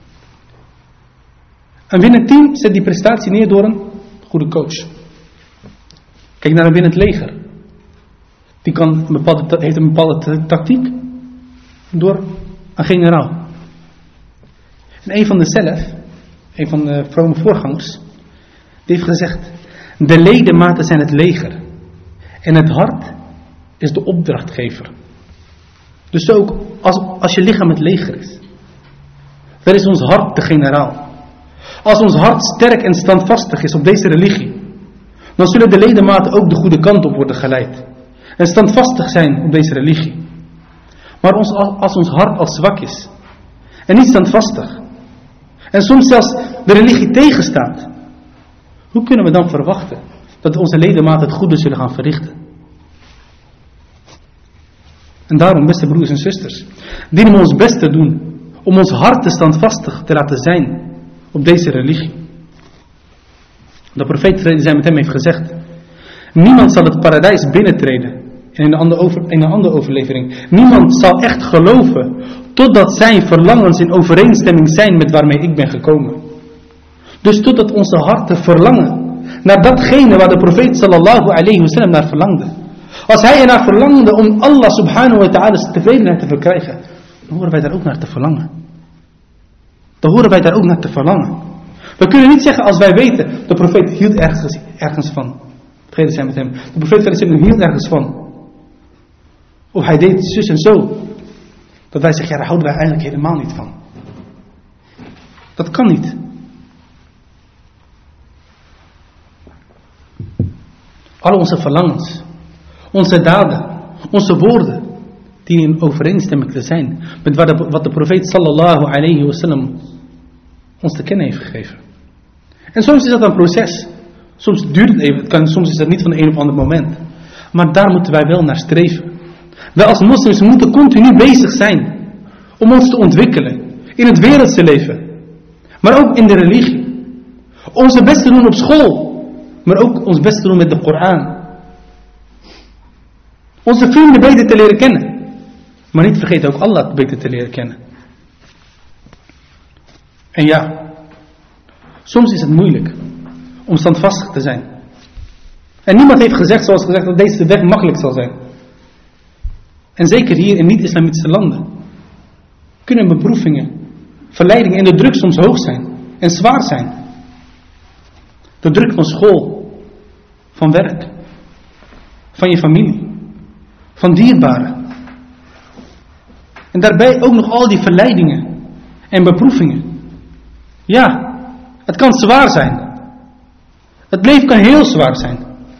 Een winnend team zet die prestatie neer door een goede coach. Kijk naar een winnend leger. Die heeft een bepaalde tactiek door een generaal. En een van de zelf, een van de vrome voorgangers, die heeft gezegd: de ledematen zijn het leger. En het hart is de opdrachtgever. Dus ook als je lichaam het leger is, dan is ons hart de generaal. Als ons hart sterk en standvastig is op deze religie, dan zullen de ledematen ook de goede kant op worden geleid. En standvastig zijn op deze religie. Maar als ons hart al zwak is en niet standvastig, en soms zelfs de religie tegenstaat, hoe kunnen we dan verwachten dat onze ledematen het goede zullen gaan verrichten? En daarom, beste broers en zusters, dienen we ons best te doen om ons hart te standvastig te laten zijn op deze religie. De profeet, vrede zij met hem, heeft gezegd: niemand zal het paradijs binnentreden En in een andere overlevering. Niemand zal echt geloven totdat zijn verlangens in overeenstemming zijn met waarmee ik ben gekomen. Dus totdat onze harten verlangen naar datgene waar de profeet sallallahu alayhi wasallam naar verlangde. Als hij ernaar verlangde om Allah subhanahu wa ta'ala's tevredenheid te verkrijgen, dan horen wij daar ook naar te verlangen. Dan horen wij daar ook naar te verlangen. We kunnen niet zeggen als wij weten, de profeet hield ergens van. Vrede zijn met hem. De profeet hield ergens van. Of hij deed zus en zo. Dat wij zeggen, ja, daar houden wij eigenlijk helemaal niet van. Dat kan niet. Alle onze verlangens, onze daden, onze woorden, die in overeenstemming te zijn met wat de profeet sallallahu alayhi wasallam ons te kennen heeft gegeven. En soms is dat een proces. Soms duurt het even, soms is dat niet van de een op ander moment. Maar daar moeten wij wel naar streven. Wij als moslims moeten continu bezig zijn om ons te ontwikkelen in het wereldse leven, maar ook in de religie. Onze best te doen op school, maar ook ons best te doen met de Koran. Onze vrienden beter te leren kennen, maar niet vergeten ook Allah beter te leren kennen. En ja, soms is het moeilijk om standvastig te zijn. En niemand heeft gezegd, zoals gezegd, dat deze weg makkelijk zal zijn. En zeker hier in niet-islamitische landen kunnen beproevingen, verleidingen en de druk soms hoog zijn en zwaar zijn. De druk van school, van werk, van je familie, van dierbaren. En daarbij ook nog al die verleidingen en beproevingen. Ja, het kan zwaar zijn. Het leven kan heel zwaar zijn.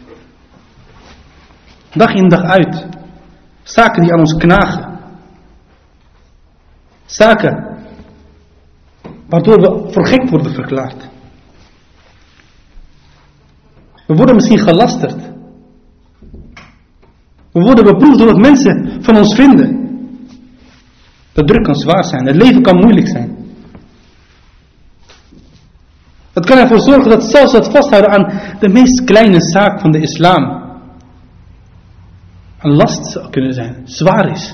Dag in dag uit. Zaken die aan ons knagen. Zaken waardoor we voor gek worden verklaard. We worden misschien gelasterd. We worden beproefd door wat mensen van ons vinden. De druk kan zwaar zijn. Het leven kan moeilijk zijn. Het kan ervoor zorgen dat zelfs het vasthouden aan de meest kleine zaak van de islam een last zou kunnen zijn, zwaar is.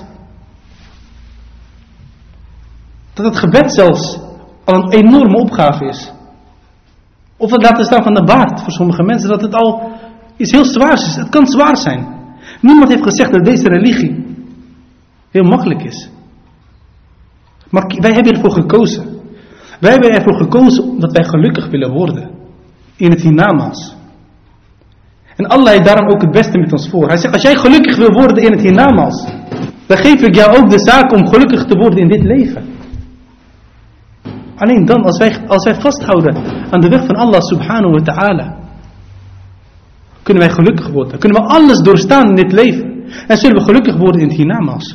Dat het gebed zelfs al een enorme opgave is. Of het laten staan van de baard voor sommige mensen, dat het al iets heel zwaars is. Het kan zwaar zijn. Niemand heeft gezegd dat deze religie heel makkelijk is. Maar wij hebben ervoor gekozen. Wij hebben ervoor gekozen omdat wij gelukkig willen worden in het hiernamaals. En Allah heeft daarom ook het beste met ons voor. Hij zegt, als jij gelukkig wil worden in het hiernamaals, dan geef ik jou ook de zaak om gelukkig te worden in dit leven. Alleen dan, als wij vasthouden aan de weg van Allah subhanahu wa ta'ala, kunnen wij gelukkig worden. Kunnen we alles doorstaan in dit leven. En zullen we gelukkig worden in het hiernamaals.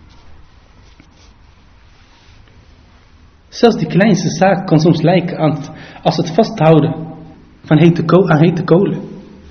Zelfs die kleinste zaak kan soms lijken als het vasthouden van hete kolen.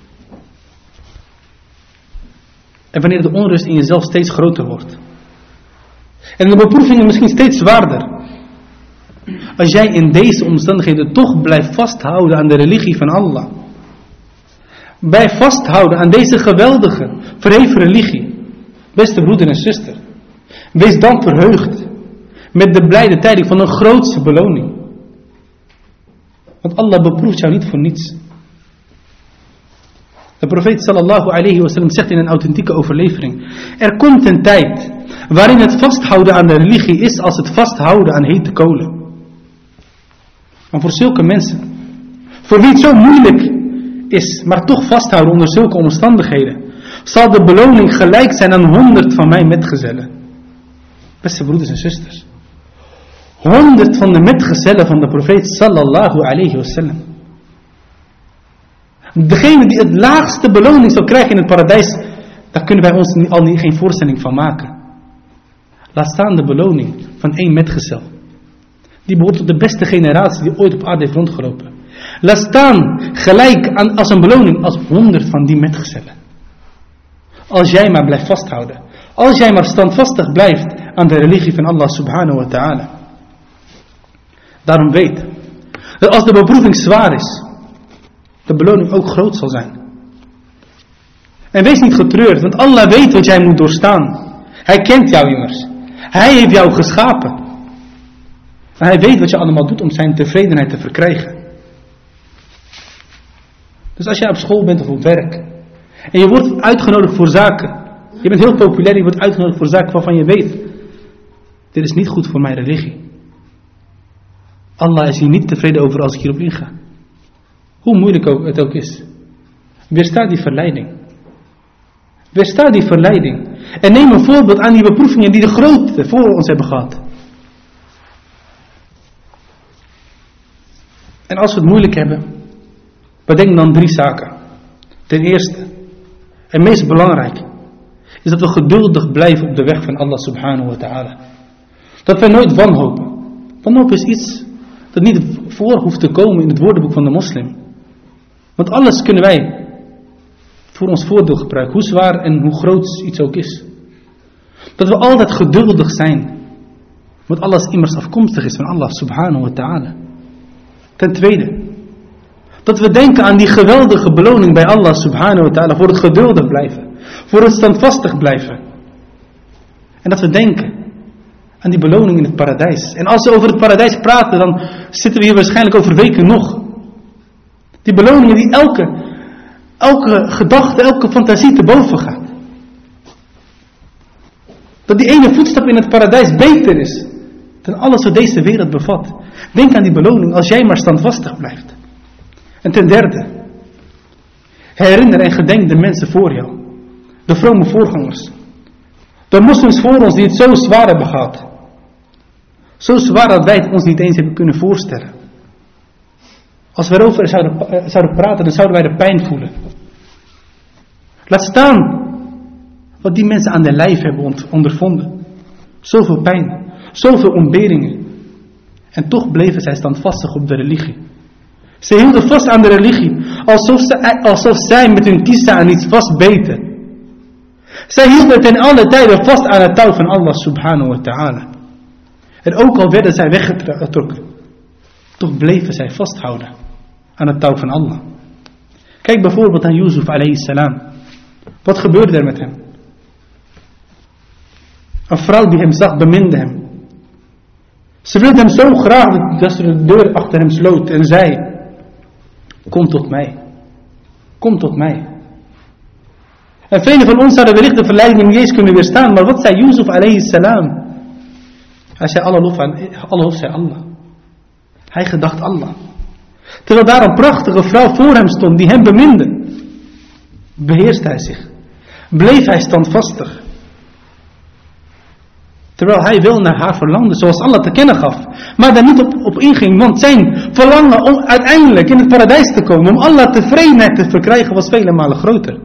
En wanneer de onrust in jezelf steeds groter wordt. En de beproevingen misschien steeds zwaarder. Als jij in deze omstandigheden toch blijft vasthouden aan de religie van Allah. Blijf vasthouden aan deze geweldige, verheven religie. Beste broeder en zuster. Wees dan verheugd. Met de blijde tijding van een grootste beloning. Want Allah beproeft jou niet voor niets. De profeet sallallahu alayhi wasallam zegt in een authentieke overlevering. Er komt een tijd waarin het vasthouden aan de religie is als het vasthouden aan hete kolen. Maar voor zulke mensen, voor wie het zo moeilijk is, maar toch vasthouden onder zulke omstandigheden, zal de beloning gelijk zijn aan 100 van mijn metgezellen. Beste broeders en zusters. 100 van de metgezellen van de profeet sallallahu alayhi wasallam. Degene die het laagste beloning zal krijgen in het paradijs, daar kunnen wij ons geen voorstelling van maken. Laat staan de beloning van 1 metgezel. Die behoort tot de beste generatie die ooit op aarde heeft rondgelopen. Laat staan gelijk als een beloning als 100 van die metgezellen. Als jij maar blijft vasthouden. Als jij maar standvastig blijft aan de religie van Allah subhanahu wa ta'ala. Daarom weet dat als de beproeving zwaar is, de beloning ook groot zal zijn. En wees niet getreurd, want Allah weet wat jij moet doorstaan. Hij kent jou immers. Hij heeft jou geschapen. En hij weet wat je allemaal doet om zijn tevredenheid te verkrijgen. Dus als jij op school bent of op werk. En je wordt uitgenodigd voor zaken. Je bent heel populair, je wordt uitgenodigd voor zaken waarvan je weet. Dit is niet goed voor mijn religie. Allah is hier niet tevreden over als ik hierop inga. Hoe moeilijk het ook is. Weersta die verleiding. Weersta die verleiding. En neem een voorbeeld aan die beproevingen die de grote voor ons hebben gehad. En als we het moeilijk hebben, bedenk dan 3 zaken. Ten eerste, en meest belangrijk, is dat we geduldig blijven op de weg van Allah subhanahu wa ta'ala. Dat wij nooit wanhopen. Wanhoop is iets dat niet voor hoeft te komen in het woordenboek van de moslim. Want alles kunnen wij voor ons voordeel gebruiken, hoe zwaar en hoe groot iets ook is. Dat we altijd geduldig zijn, want alles immers afkomstig is van Allah subhanahu wa ta'ala. Ten tweede, dat we denken aan die geweldige beloning bij Allah subhanahu wa ta'ala voor het geduldig blijven, voor het standvastig blijven. En dat we denken aan die beloning in het paradijs. En als we over het paradijs praten, dan zitten we hier waarschijnlijk over weken nog. Die beloningen die elke gedachte, elke fantasie te boven gaat. Dat die ene voetstap in het paradijs beter is dan alles wat deze wereld bevat. Denk aan die beloning als jij maar standvastig blijft. En ten derde, herinner en gedenk de mensen voor jou. De vrome voorgangers. De moslims voor ons die het zo zwaar hebben gehad. Zo zwaar dat wij het ons niet eens hebben kunnen voorstellen. Als we erover zouden praten, dan zouden wij de pijn voelen. Laat staan wat die mensen aan de lijf hebben ondervonden. Zoveel pijn, zoveel ontberingen. En toch bleven zij standvastig op de religie. Ze hielden vast aan de religie, alsof zij met hun kisa aan iets vastbeten. Zij hielden ten alle tijden vast aan het touw van Allah subhanahu wa ta'ala. En ook al werden zij weggetrokken, toch bleven zij vasthouden aan het touw van Allah. Kijk bijvoorbeeld aan Yusuf alayhi salam. Wat gebeurde er met hem? Een vrouw die hem zag, beminde hem. Ze wilde hem zo graag dat ze de deur achter hem sloot en zei: kom tot mij. Kom tot mij. En velen van ons zouden wellicht de verleiding niet eens kunnen weerstaan. Maar wat zei Yusuf alayhi salam? Hij zei: alle lof zei Allah. Hij gedacht Allah. Terwijl daar een prachtige vrouw voor hem stond die hem beminde, beheerste hij zich. Bleef hij standvastig. Terwijl hij wel naar haar verlangde, zoals Allah te kennen gaf. Maar daar niet op inging, want zijn verlangen om uiteindelijk in het paradijs te komen, om Allah tevredenheid te verkrijgen, was vele malen groter.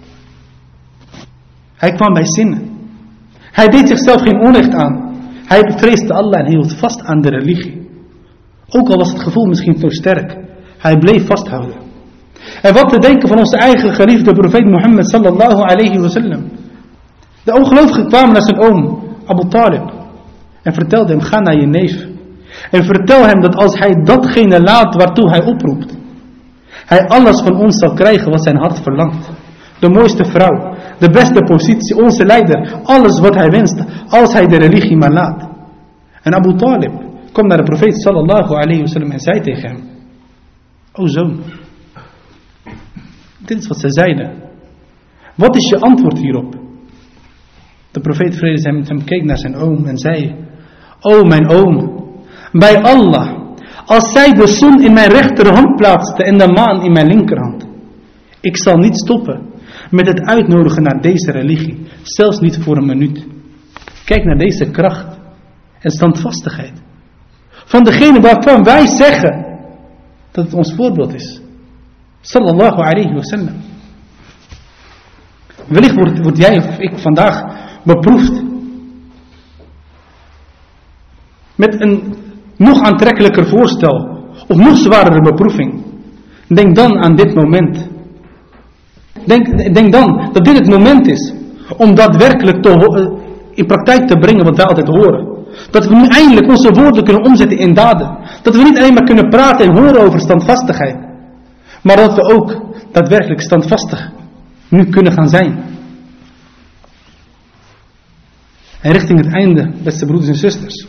Hij kwam bij zinnen. Hij deed zichzelf geen onrecht aan. Hij bevreesde Allah en hield vast aan de religie. Ook al was het gevoel misschien te sterk. Hij bleef vasthouden. En wat te denken van onze eigen geliefde profeet Mohammed sallallahu alayhi wa sallam. De ongelovigen kwamen naar zijn oom Abu Talib en vertelde hem: ga naar je neef en vertel hem dat als hij datgene laat waartoe hij oproept, hij alles van ons zal krijgen wat zijn hart verlangt. De mooiste vrouw, de beste positie, onze leider, alles wat hij wenst, als hij de religie maar laat. En Abu Talib kwam naar de profeet sallallahu alayhi wa sallam en zei tegen hem: o zoon, dit is wat zij zeiden. Wat is je antwoord hierop? De profeet vrede met hem keek naar zijn oom en zei: o mijn oom, bij Allah, als zij de zon in mijn rechterhand plaatste en de maan in mijn linkerhand, ik zal niet stoppen met het uitnodigen naar deze religie, zelfs niet voor een minuut. Kijk naar deze kracht en standvastigheid van degene waarvan wij zeggen dat het ons voorbeeld is. Sallallahu alayhi wa sallam. Wellicht wordt jij of ik vandaag beproefd met een nog aantrekkelijker voorstel of nog zwaardere beproeving. Denk dan aan dit moment. Denk dan dat dit het moment is om daadwerkelijk in praktijk te brengen wat wij altijd horen. Dat we nu eindelijk onze woorden kunnen omzetten in daden. Dat we niet alleen maar kunnen praten en horen over standvastigheid, maar dat we ook daadwerkelijk standvastig nu kunnen gaan zijn. En richting het einde, beste broeders en zusters.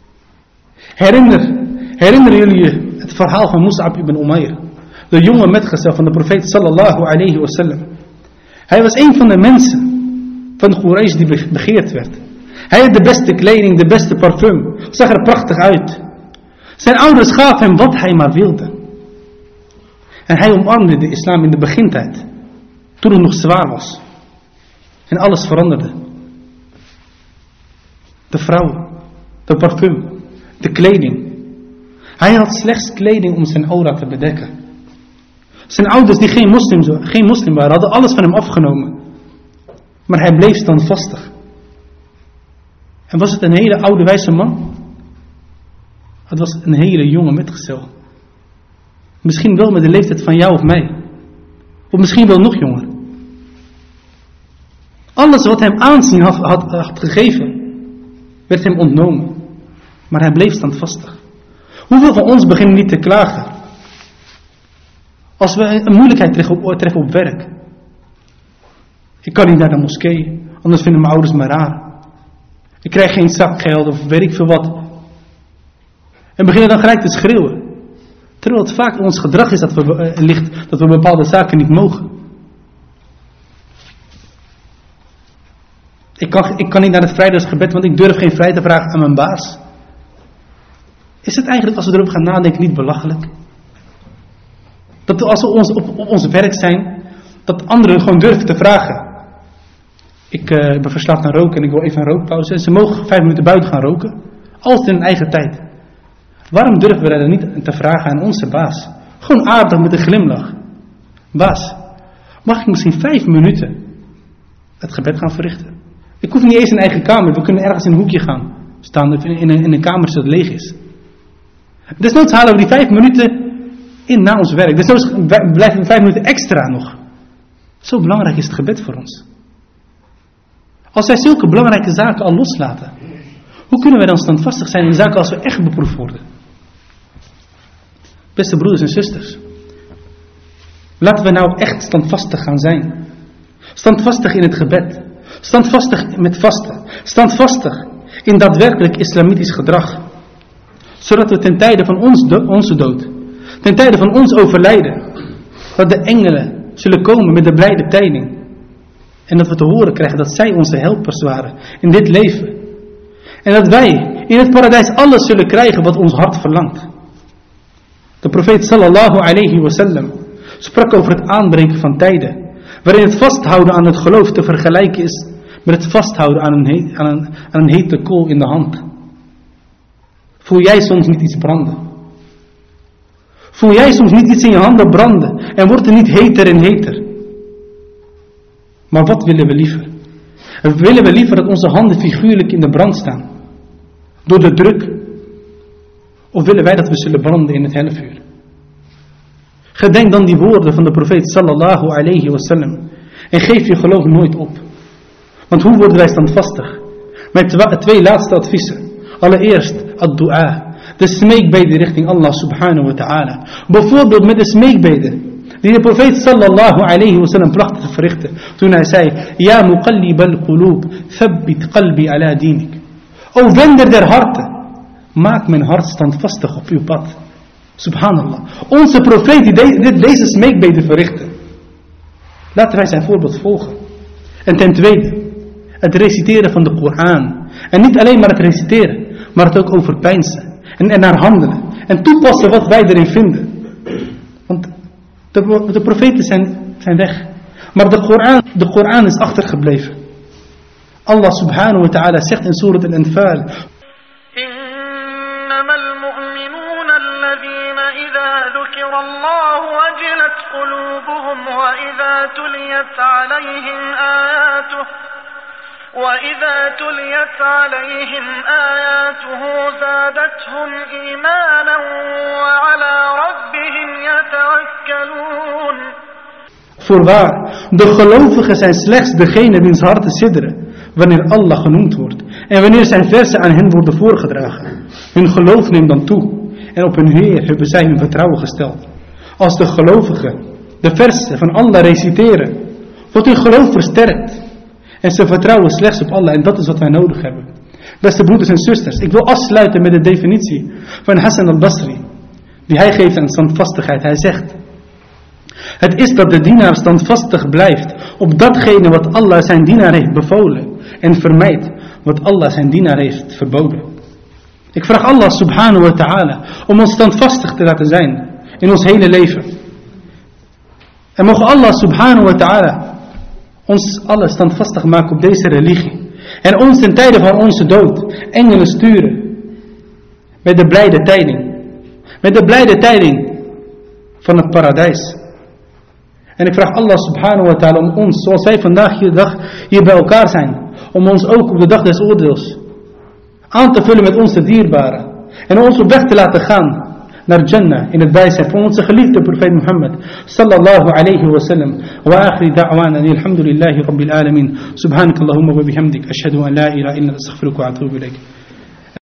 Herinneren jullie je het verhaal van Mus'ab ibn Umair? De jonge metgezel van de profeet sallallahu alayhi wasallam. Hij was een van de mensen van Quraysh die begeerd werd. Hij had de beste kleding, de beste parfum. Zag er prachtig uit. Zijn ouders gaven hem wat hij maar wilde. En hij omarmde de islam in de begintijd. Toen het nog zwaar was. En alles veranderde. De vrouwen, de parfum, de kleding. Hij had slechts kleding om zijn aura te bedekken. Zijn ouders die geen moslim waren, hadden alles van hem afgenomen. Maar hij bleef standvastig. En was het een hele oude wijze man? Het was een hele jonge metgezel. Misschien wel met de leeftijd van jou of mij. Of misschien wel nog jonger. Alles wat hem aanzien had gegeven, werd hem ontnomen. Maar hij bleef standvastig. Hoeveel van ons beginnen niet te klagen? Als we een moeilijkheid treffen op werk. Ik kan niet naar de moskee, anders vinden mijn ouders me raar. Ik krijg geen zakgeld of weet ik veel wat. En beginnen dan gelijk te schreeuwen. Terwijl het vaak in ons gedrag is ligt dat we bepaalde zaken niet mogen. Ik kan niet naar het vrijdagsgebed, want ik durf geen vrij te vragen aan mijn baas. Is het eigenlijk, als we erover gaan nadenken, niet belachelijk? Dat als we op ons werk zijn, dat anderen gewoon durven te vragen. Ik ben verslaafd aan roken en ik wil even een rookpauze. En ze mogen 5 minuten buiten gaan roken. Altijd in hun eigen tijd. Waarom durven we dat niet te vragen aan onze baas? Gewoon aardig met een glimlach. Baas, mag ik misschien 5 minuten het gebed gaan verrichten? Ik hoef niet eens een eigen kamer. We kunnen ergens in een hoekje gaan staan. In een kamer dat leeg is. Desnoods halen we die 5 minuten in na ons werk. Desnoods blijven we 5 minuten extra nog. Zo belangrijk is het gebed voor ons. Als wij zulke belangrijke zaken al loslaten, hoe kunnen wij dan standvastig zijn in zaken als we echt beproefd worden? Beste broeders en zusters, laten we nou echt standvastig gaan zijn. Standvastig in het gebed. Standvastig met vasten. Standvastig in daadwerkelijk islamitisch gedrag. Zodat we ten tijde van onze dood, ten tijde van ons overlijden, dat de engelen zullen komen met de blijde tijding. En dat we te horen krijgen dat zij onze helpers waren in dit leven. En dat wij in het paradijs alles zullen krijgen wat ons hart verlangt. De profeet sallallahu alayhi wasallam sprak over het aanbreken van tijden, waarin het vasthouden aan het geloof te vergelijken is met het vasthouden aan een hete kool in de hand. Voel jij soms niet iets branden? Voel jij soms niet iets in je handen branden en wordt het niet heter en heter? Maar wat willen we liever? Willen we liever dat onze handen figuurlijk in de brand staan? Door de druk? Of willen wij dat we zullen branden in het hellevuur? Gedenk dan die woorden van de profeet sallallahu alayhi wasallam. En geef je geloof nooit op. Want hoe worden wij standvastig? Met 2 laatste adviezen. Allereerst, ad-du'a. De smeekbeden richting Allah subhanahu wa ta'ala. Bijvoorbeeld met de smeekbeden die de profeet sallallahu alayhi wasallam placht te verrichten. Toen hij zei, ja muqallib al-qulub, thabbit qalbi ala dinik. O wender der harten, maak mijn hart standvastig op uw pad. Subhanallah. Onze profeet die deze smeekbeden verrichtte. Laten wij zijn voorbeeld volgen. En ten tweede, het reciteren van de Koran. En niet alleen maar het reciteren, maar het ook overpeinzen. En naar handelen. En toepassen wat wij erin vinden. Want de profeten zijn weg. Maar de Koran is achtergebleven. Allah subhanahu wa ta'ala zegt in Surah Al-Anfal. إنما المؤمنون الذين إذا ذكر الله وجلت قلوبهم وإذا تليت عليهم آياته زادتهم إيمانا وعلى ربهم يتوكلون. Voorwaar, de gelovigen zijn slechts degene wiens harten sidderen wanneer Allah genoemd wordt en wanneer zijn versen aan hen worden voorgedragen. Hun geloof neemt dan toe en op hun Heer hebben zij hun vertrouwen gesteld. Als de gelovigen de versen van Allah reciteren, Wat hun geloof versterkt. En ze vertrouwen slechts op Allah. En dat is wat wij nodig hebben. Beste broeders en zusters. Ik wil afsluiten met de definitie van Hassan al-Basri. Die hij geeft aan standvastigheid. Hij zegt. Het is dat de dienaar standvastig blijft op datgene wat Allah zijn dienaar heeft bevolen. En vermijdt wat Allah zijn dienaar heeft verboden. Ik vraag Allah subhanahu wa ta'ala om ons standvastig te laten zijn in ons hele leven. En mogen Allah subhanahu wa ta'ala ons alle standvastig maken op deze religie. En ons ten tijde van onze dood engelen sturen met de blijde tijding. Met de blijde tijding van het paradijs. En ik vraag Allah subhanahu wa ta'ala om ons, zoals wij vandaag hier bij elkaar zijn, om ons ook op de dag des oordeels aan te vullen met onze dierbaren. En ons op weg te laten gaan naar Jannah in het bijzijn van onze geliefde profeet Mohammed sallallahu alayhi wa sallam. Wa akhiri da'wana alhamdulillahi rabbil alamin. Subhanakallahumma wa bihamdik. Ashhadu an la ilaha illa anta astaghfiruka wa atubu ilayk.